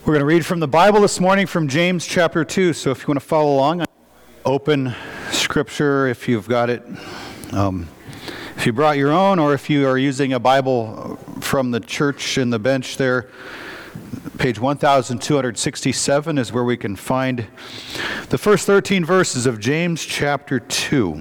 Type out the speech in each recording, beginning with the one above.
We're going to read from the Bible this morning from James chapter 2. So if you want to follow along, open scripture if you've got it. If you brought your own, or if you are using a Bible from the church in the bench there, page 1267 is where we can find the first 13 verses of James chapter 2.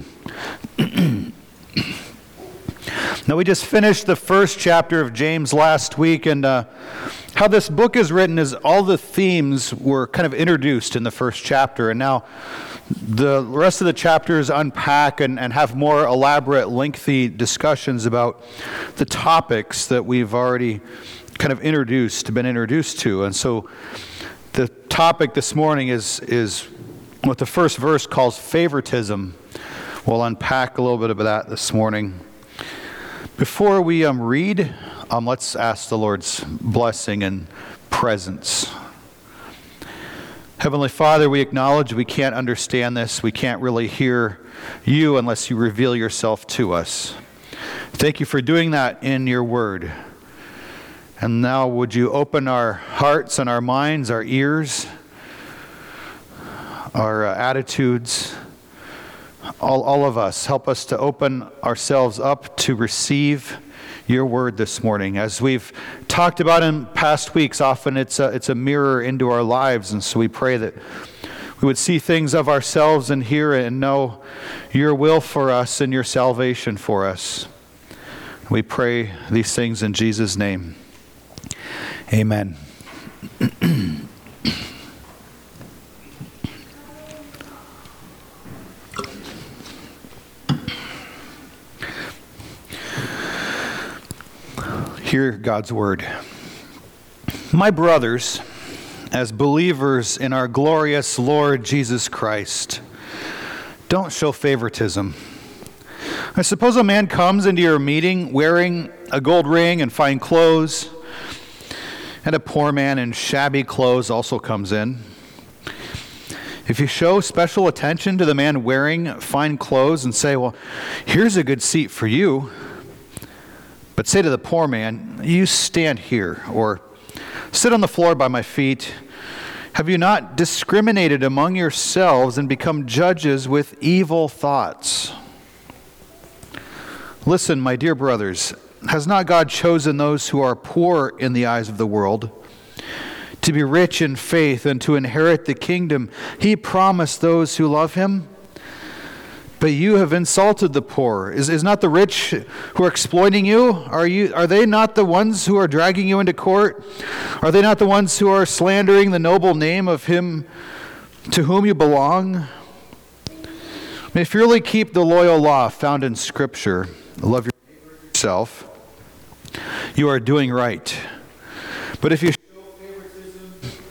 Now, we just finished the first chapter of James last week, and how this book is written is all the themes were kind of introduced in the first chapter, and now the rest of the chapters unpack and have more elaborate, lengthy discussions about the topics that we've already kind of been introduced to. And so the topic this morning is what the first verse calls favoritism. We'll unpack a little bit of that this morning. Before we read, let's ask the Lord's blessing and presence. Heavenly Father, we acknowledge we can't understand this. We can't really hear you unless you reveal yourself to us. Thank you for doing that in your word. And now would you open our hearts and our minds, our ears, our attitudes, all of us. Help us to open ourselves up to receive your word this morning. As we've talked about in past weeks, often it's a mirror into our lives, and so we pray that we would see things of ourselves and hear and know your will for us and your salvation for us. We pray these things in Jesus' name. Amen. Hear God's word. My brothers, as believers in our glorious Lord Jesus Christ, don't show favoritism. I suppose a man comes into your meeting wearing a gold ring and fine clothes, and a poor man in shabby clothes also comes in. If you show special attention to the man wearing fine clothes and say, well, here's a good seat for you, but say to the poor man, you stand here, or sit on the floor by my feet, have you not discriminated among yourselves and become judges with evil thoughts? Listen, my dear brothers, has not God chosen those who are poor in the eyes of the world to be rich in faith and to inherit the kingdom he promised those who love him? But you have insulted the poor. Is not the rich who are exploiting you? Are they not the ones who are dragging you into court? Are they not the ones who are slandering the noble name of him to whom you belong? If you really keep the loyal law found in Scripture, love yourself, you are doing right. But if you show favoritism,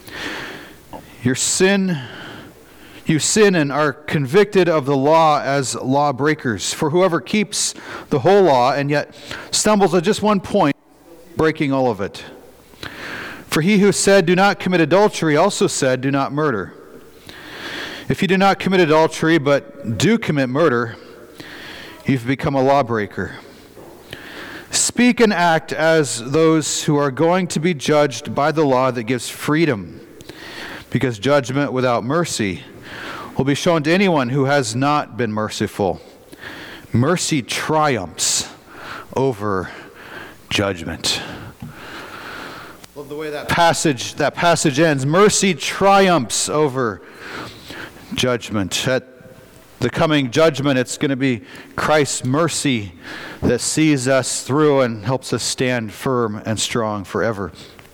you sin and are convicted of the law as lawbreakers. For whoever keeps the whole law and yet stumbles at just one point, breaking all of it. For he who said, do not commit adultery, also said, do not murder. If you do not commit adultery, but do commit murder, you've become a lawbreaker. Speak and act as those who are going to be judged by the law that gives freedom, because judgment without mercy will be shown to anyone who has not been merciful. Mercy triumphs over judgment. Love the way that passage ends. Mercy triumphs over judgment. At the coming judgment, it's going to be Christ's mercy that sees us through and helps us stand firm and strong forever.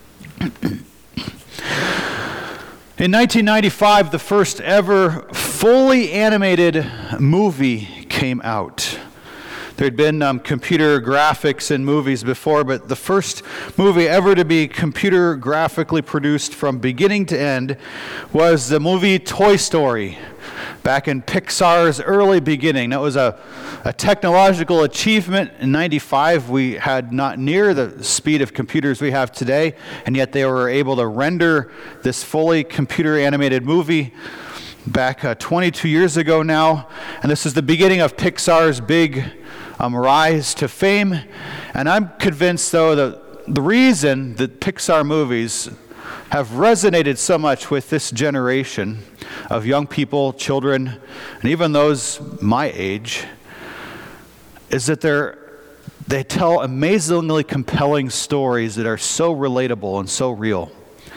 In 1995, the first ever fully animated movie came out. There had been computer graphics in movies before, but the first movie ever to be computer graphically produced from beginning to end was the movie Toy Story, back in Pixar's early beginning. That was a technological achievement. In 95, we had not near the speed of computers we have today, and yet they were able to render this fully computer animated movie back 22 years ago now. And this is the beginning of Pixar's big rise to fame. And I'm convinced, though, that the reason that Pixar movies have resonated so much with this generation of young people, children, and even those my age is that they tell amazingly compelling stories that are so relatable and so real.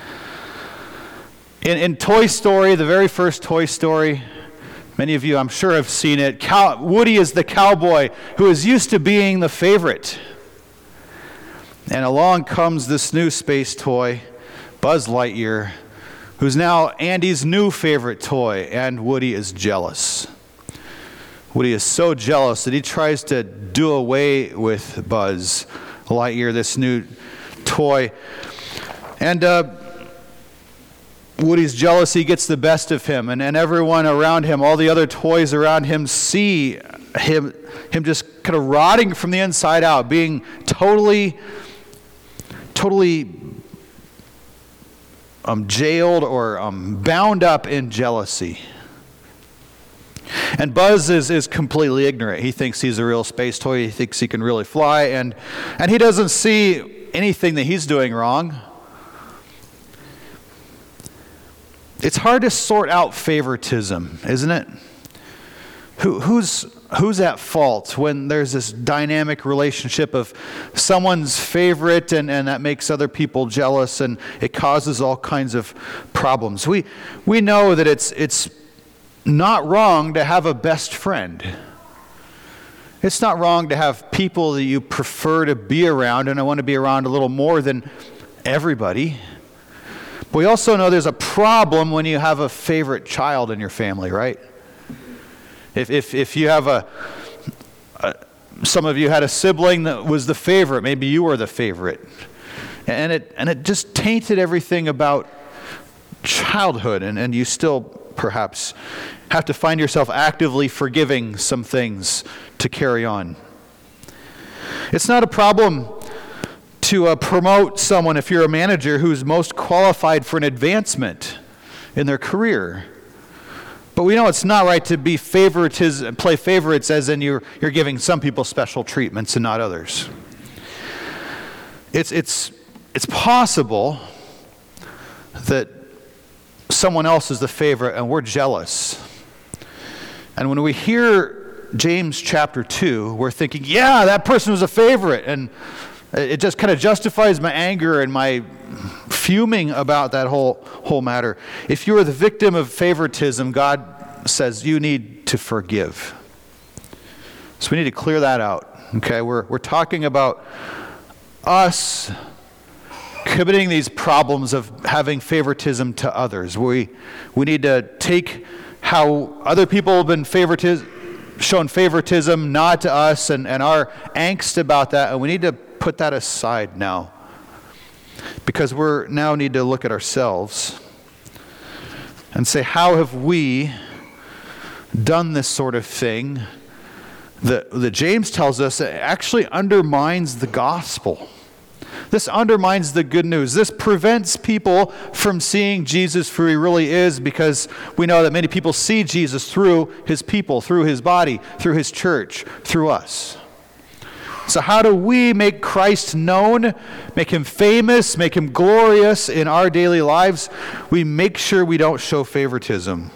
In Toy Story, the very first Toy Story, many of you I'm sure have seen it, Woody is the cowboy who is used to being the favorite. And along comes this new space toy, Buzz Lightyear, who's now Andy's new favorite toy, and Woody is jealous. Woody is so jealous that he tries to do away with Buzz Lightyear, this new toy. And Woody's jealousy gets the best of him, and everyone around him, all the other toys around him, see him just kind of rotting from the inside out, being totally jailed or bound up in jealousy. And Buzz is completely ignorant. He thinks he's a real space toy. He thinks he can really fly, and he doesn't see anything that he's doing wrong. It's hard to sort out favoritism, isn't it? Who's at fault when there's this dynamic relationship of someone's favorite and that makes other people jealous, and it causes all kinds of problems. We know that it's not wrong to have a best friend. It's not wrong to have people that you prefer to be around, and I want to be around a little more than everybody. But we also know there's a problem when you have a favorite child in your family, right? If you have some of you had a sibling that was the favorite, maybe you were the favorite, and it just tainted everything about childhood, and you still perhaps have to find yourself actively forgiving some things to carry on. It's not a problem to promote someone if you're a manager who's most qualified for an advancement in their career. But we know it's not right to be play favorites, as in you're giving some people special treatments and not others. It's possible that someone else is the favorite and we're jealous. And when we hear James chapter 2, we're thinking, yeah, that person was a favorite, and it just kind of justifies my anger and my fuming about that whole matter. If you are the victim of favoritism, God says you need to forgive. So we need to clear that out. Okay, we're talking about us committing these problems of having favoritism to others. We need to take how other people have been shown favoritism not to us, and our angst about that, and we need to put that aside now, because we now need to look at ourselves and say, how have we done this sort of thing that James tells us actually undermines the gospel? This undermines the good news. This prevents people from seeing Jesus for who he really is, because we know that many people see Jesus through his people, through his body, through his church, through us. So how do we make Christ known, make him famous, make him glorious in our daily lives? We make sure we don't show favoritism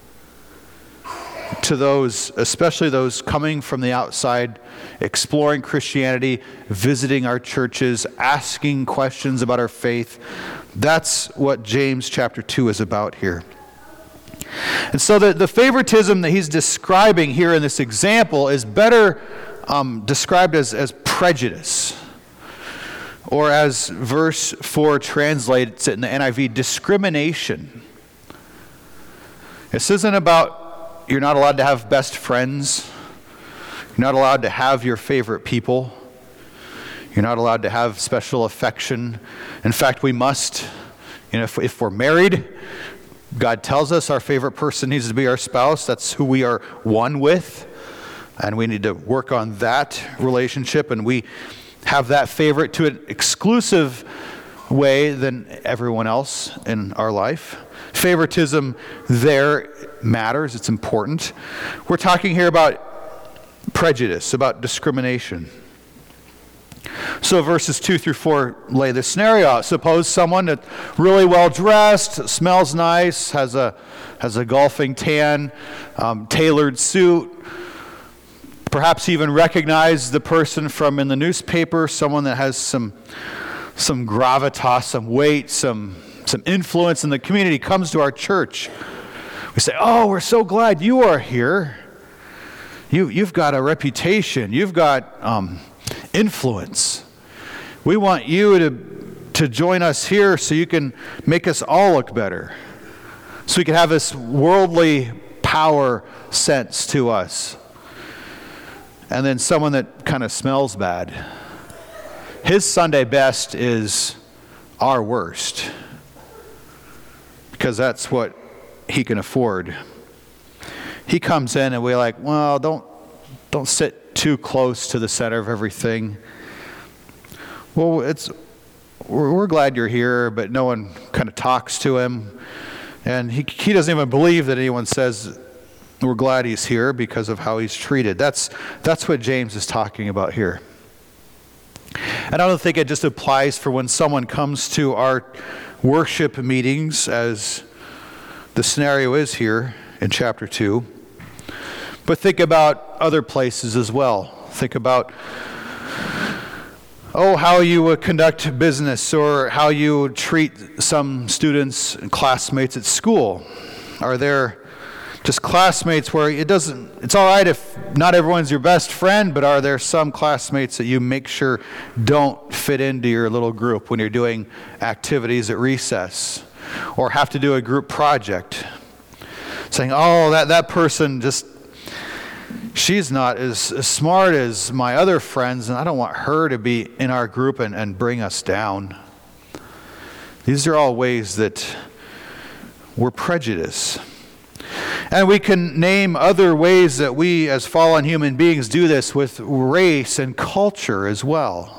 to those, especially those coming from the outside, exploring Christianity, visiting our churches, asking questions about our faith. That's what James chapter 2 is about here. And so the favoritism that he's describing here in this example is better described as prejudice, or as verse 4 translates it in the NIV, discrimination. This isn't about you're not allowed to have best friends. You're not allowed to have your favorite people. You're not allowed to have special affection. In fact, we must, if we're married, God tells us our favorite person needs to be our spouse. That's who we are one with. And we need to work on that relationship, and we have that favorite to an exclusive way than everyone else in our life. Favoritism there matters. It's important. We're talking here about prejudice, about discrimination. So verses 2 through 4 lay this scenario out. Suppose someone that's really well dressed, smells nice, has a golfing tan, tailored suit, perhaps even recognize the person from in the newspaper, someone that has some gravitas, some weight, some influence in the community, comes to our church. We say, "Oh, we're so glad you are here. You've got a reputation. You've got influence. We want you to join us here so you can make us all look better. So we can have this worldly power sense to us." And then someone that kind of smells bad. His Sunday best is our worst, because that's what he can afford. He comes in and we're like, "Well, don't sit too close to the center of everything." Well, we're glad you're here, but no one kind of talks to him. And he doesn't even believe that anyone says we're glad he's here because of how he's treated. That's what James is talking about here. And I don't think it just applies for when someone comes to our worship meetings, as the scenario is here in chapter 2. But think about other places as well. Think about how you conduct business, or how you treat some students and classmates at school. Are there just classmates where it's all right if not everyone's your best friend, but are there some classmates that you make sure don't fit into your little group when you're doing activities at recess, or have to do a group project? Saying, "Oh, that person she's not as smart as my other friends, and I don't want her to be in our group and bring us down." These are all ways that we're prejudiced. And we can name other ways that we as fallen human beings do this with race and culture as well.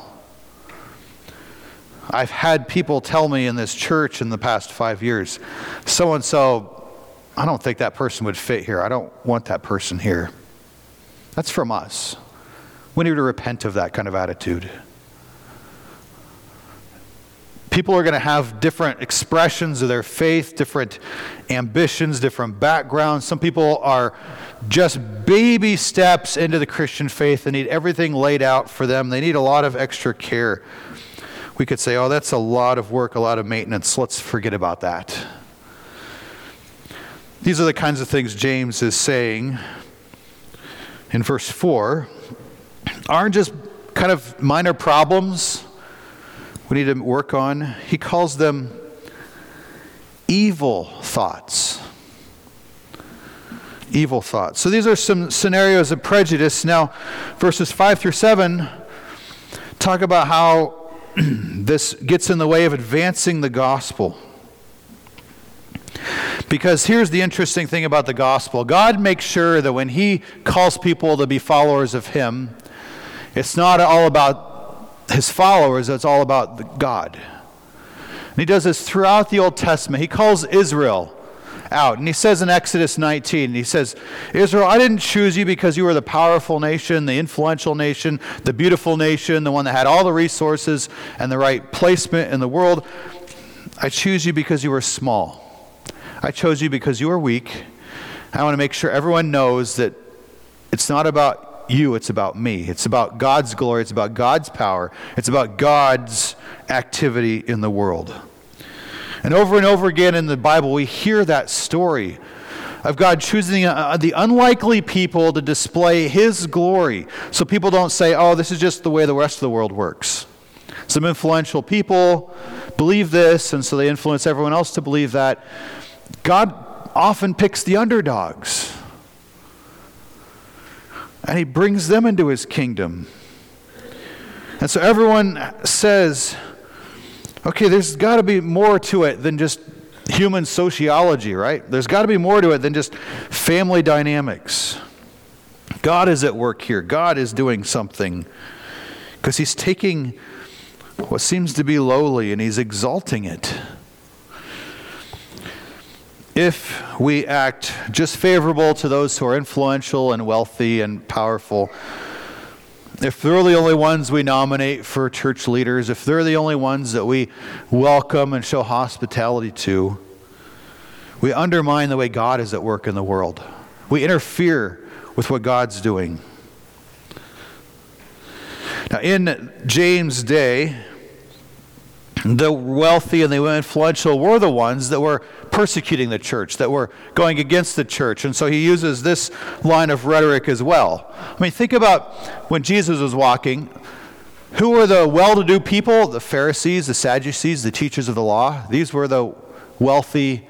I've had people tell me in this church in the past 5 years, "So-and-so, I don't think that person would fit here. I don't want that person here." That's from us. We need to repent of that kind of attitude. People are going to have different expressions of their faith, different ambitions, different backgrounds. Some people are just baby steps into the Christian faith. They need everything laid out for them. They need a lot of extra care. We could say, "Oh, that's a lot of work, a lot of maintenance. Let's forget about that." These are the kinds of things James is saying in verse 4 aren't just kind of minor problems we need to work on. He calls them evil thoughts. Evil thoughts. So these are some scenarios of prejudice. Now, verses 5 through 7 talk about how this gets in the way of advancing the gospel. Because here's the interesting thing about the gospel. God makes sure that when he calls people to be followers of him, it's not all about his followers, it's all about God. And he does this throughout the Old Testament. He calls Israel out. And he says in Exodus 19, he says, "Israel, I didn't choose you because you were the powerful nation, the influential nation, the beautiful nation, the one that had all the resources and the right placement in the world. I choose you because you were small. I chose you because you are weak. I want to make sure everyone knows that it's not about you, it's about me. It's about God's glory, it's about God's power, it's about God's activity in the world." And over again in the Bible, we hear that story of God choosing the unlikely people to display his glory. So people don't say, "Oh, this is just the way the rest of the world works." Some influential people believe this, and so they influence everyone else to believe that. God often picks the underdogs, and he brings them into his kingdom. And so everyone says, okay, there's got to be more to it than just human sociology, right? There's got to be more to it than just family dynamics. God is at work here. God is doing something, because he's taking what seems to be lowly and he's exalting it. If we act just favorable to those who are influential and wealthy and powerful, if they're the only ones we nominate for church leaders, if they're the only ones that we welcome and show hospitality to, we undermine the way God is at work in the world. We interfere with what God's doing. Now, in James' day, the wealthy and the influential were the ones that were persecuting the church, that were going against the church. And so he uses this line of rhetoric as well. I mean, think about when Jesus was walking. Who were the well-to-do people? The Pharisees, the Sadducees, the teachers of the law. These were the wealthy,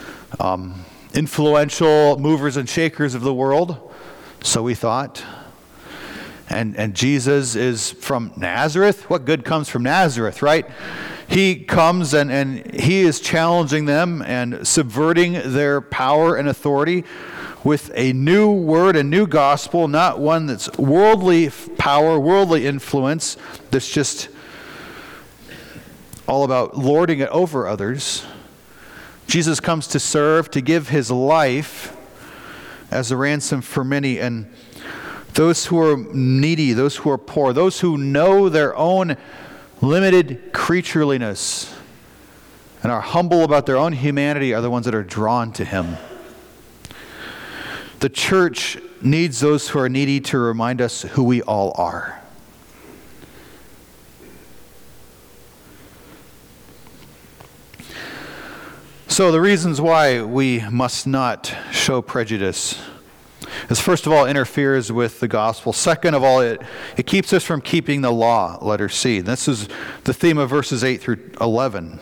influential movers and shakers of the world. So we thought. And Jesus is from Nazareth. What good comes from Nazareth, right? He comes and he is challenging them and subverting their power and authority with a new word, a new gospel, not one that's worldly power, worldly influence, that's just all about lording it over others. Jesus comes to serve, to give his life as a ransom for many, and those who are needy, those who are poor, those who know their own limited creatureliness and are humble about their own humanity are the ones that are drawn to him. The church needs those who are needy to remind us who we all are. So the reasons why we must not show prejudice is, first of all, interferes with the gospel. Second of all, it keeps us from keeping the law, letter C. This is the theme of verses 8 through 11.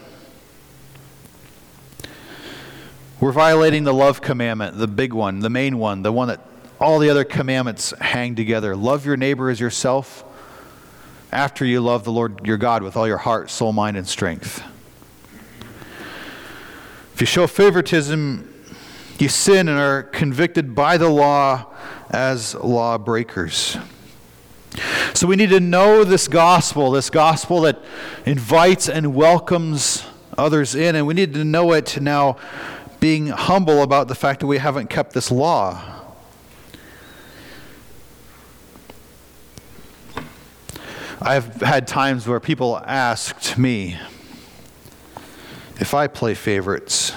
We're violating the love commandment, the big one, the main one, the one that all the other commandments hang together. Love your neighbor as yourself after you love the Lord your God with all your heart, soul, mind, and strength. If you show favoritism, you sin and are convicted by the law as lawbreakers. So we need to know this gospel that invites and welcomes others in, and we need to know it now, being humble about the fact that we haven't kept this law. I've had times where people asked me if I play favorites.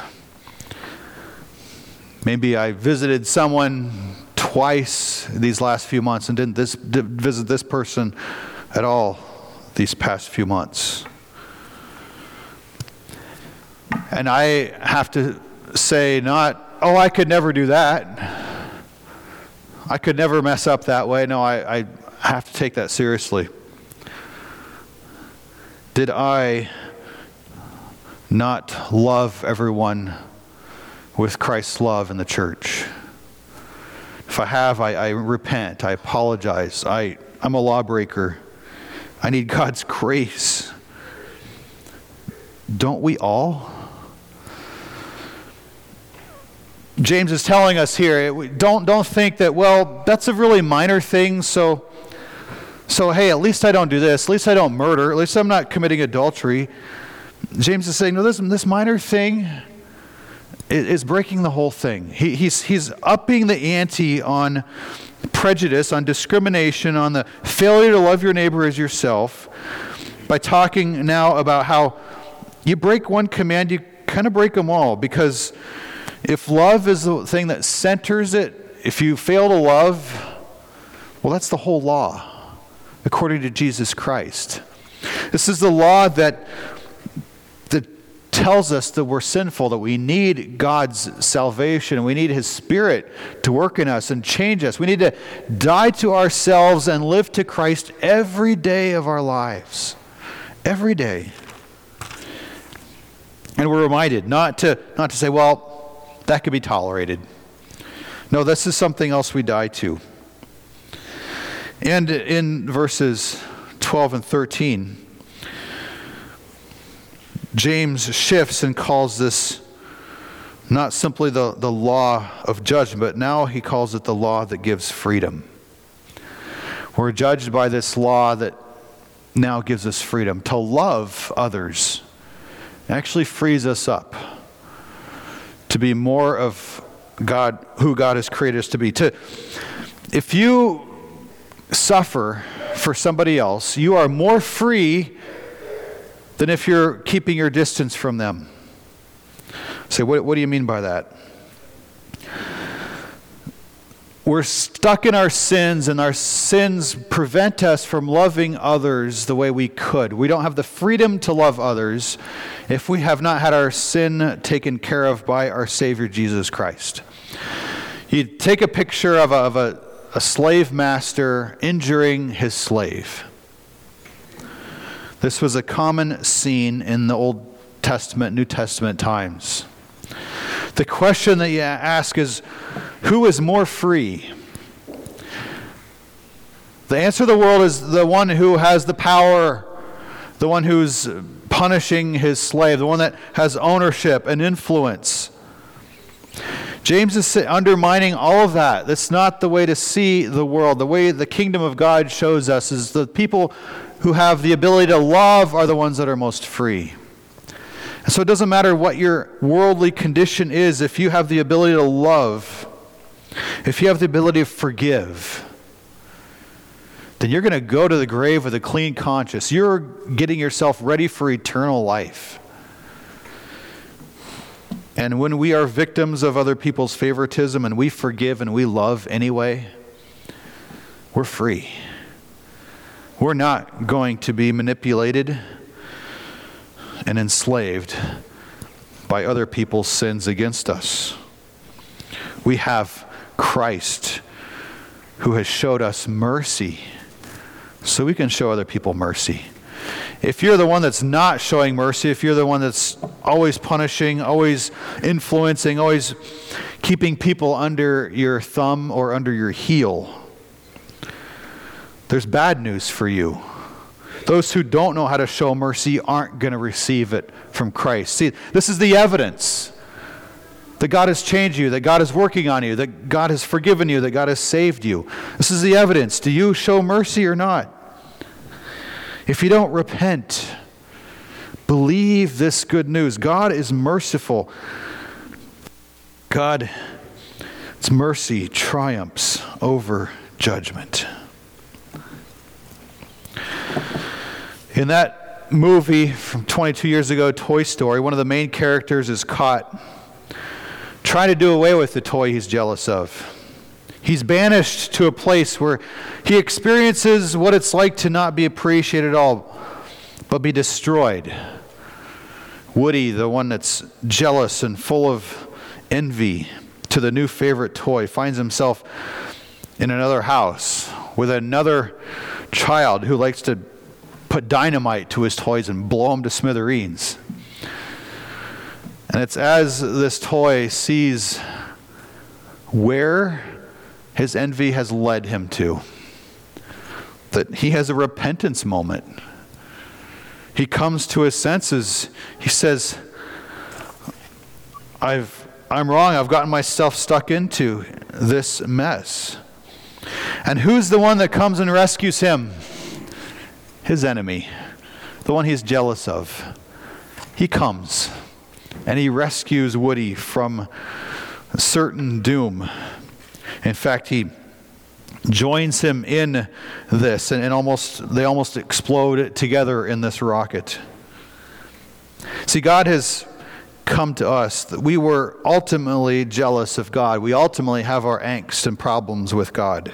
Maybe I visited someone twice these last few months and didn't visit this person at all these past few months. And I have to say I could never do that. I could never mess up that way. No, I have to take that seriously. Did I not love everyone with Christ's love in the church? If I have, I repent. I apologize. I'm a lawbreaker. I need God's grace. Don't we all? James is telling us here, don't think that, well, that's a really minor thing, so hey, at least I don't do this. At least I don't murder. At least I'm not committing adultery. James is saying, no, this minor thing is breaking the whole thing. He's upping the ante on prejudice, on discrimination, on the failure to love your neighbor as yourself, by talking now about how you break one command, you kind of break them all. Because if love is the thing that centers it, if you fail to love, well, that's the whole law, according to Jesus Christ. This is the law that tells us that we're sinful, that we need God's salvation, we need his Spirit to work in us and change us. We need to die to ourselves and live to Christ every day of our lives. Every day. And we're reminded not to say, well, that could be tolerated. No, this is something else we die to. And in verses 12 and 13, James shifts and calls this not simply the law of judgment, but now he calls it the law that gives freedom. We're judged by this law that now gives us freedom. To love others actually frees us up to be more of God, who God has created us to be. If you suffer for somebody else, you are more free than if you're keeping your distance from them. Say, what do you mean by that? We're stuck in our sins, and our sins prevent us from loving others the way we could. We don't have the freedom to love others if we have not had our sin taken care of by our Savior Jesus Christ. You take a picture of a slave master injuring his slave. This was a common scene in the Old Testament, New Testament times. The question that you ask is, who is more free? The answer of the world is the one who has the power, the one who's punishing his slave, the one that has ownership and influence. James is undermining all of that. That's not the way to see the world. The way the kingdom of God shows us is the people who have the ability to love are the ones that are most free. And so it doesn't matter what your worldly condition is, if you have the ability to love, if you have the ability to forgive, then you're going to go to the grave with a clean conscience. You're getting yourself ready for eternal life. And when we are victims of other people's favoritism and we forgive and we love anyway, we're free. We're not going to be manipulated and enslaved by other people's sins against us. We have Christ who has showed us mercy, so we can show other people mercy. If you're the one that's not showing mercy, if you're the one that's always punishing, always influencing, always keeping people under your thumb or under your heel, there's bad news for you. Those who don't know how to show mercy aren't going to receive it from Christ. See, this is the evidence that God has changed you, that God is working on you, that God has forgiven you, that God has saved you. This is the evidence. Do you show mercy or not? If you don't repent, believe this good news. God is merciful. God's mercy triumphs over judgment. In that movie from 22 years ago, Toy Story, one of the main characters is caught trying to do away with the toy he's jealous of. He's banished to a place where he experiences what it's like to not be appreciated at all, but be destroyed. Woody, the one that's jealous and full of envy to the new favorite toy, finds himself in another house with another child who likes to put dynamite to his toys and blow them to smithereens. And it's as this toy sees where his envy has led him to, that he has a repentance moment. He comes to his senses. He says, I'm wrong. I've gotten myself stuck into this mess. And who's the one that comes and rescues him? His enemy, the one he's jealous of. He comes and he rescues Woody from certain doom. In fact, he joins him in this, and they almost explode together in this rocket. See, God has come to us. We were ultimately jealous of God. We ultimately have our angst and problems with God.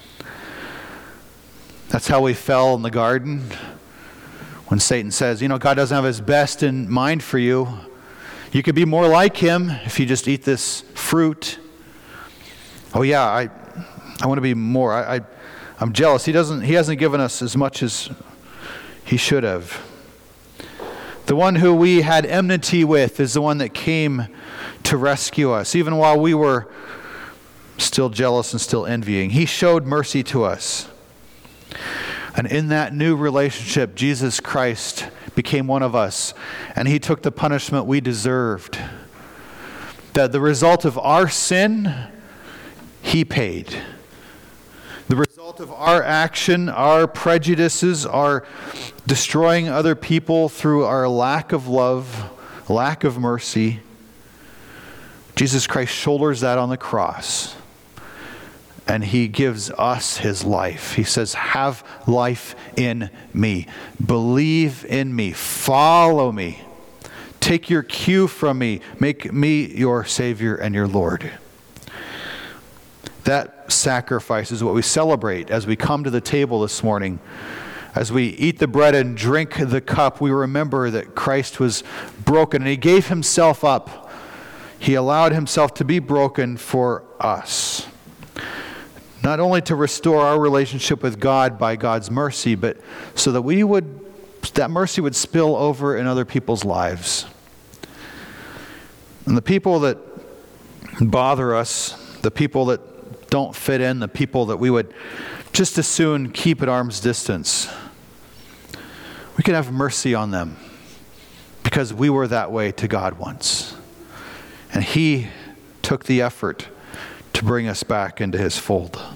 That's how we fell in the garden. When Satan says, God doesn't have his best in mind for you. You could be more like him if you just eat this fruit. Oh yeah, I want to be more. I'm jealous. He hasn't given us as much as he should have. The one who we had enmity with is the one that came to rescue us, even while we were still jealous and still envying. He showed mercy to us. And in that new relationship, Jesus Christ became one of us, and he took the punishment we deserved. That the result of our sin, he paid. The result of our action, our prejudices, our destroying other people through our lack of love, lack of mercy, Jesus Christ shoulders that on the cross. And he gives us his life. He says, have life in me. Believe in me. Follow me. Take your cue from me. Make me your Savior and your Lord. That sacrifice is what we celebrate as we come to the table this morning. As we eat the bread and drink the cup, we remember that Christ was broken and he gave himself up. He allowed himself to be broken for us. Not only to restore our relationship with God by God's mercy, but so that that mercy would spill over in other people's lives. And the people that bother us, the people that don't fit in, the people that we would just as soon keep at arm's distance, we can have mercy on them because we were that way to God once. And he took the effort to bring us back into his fold.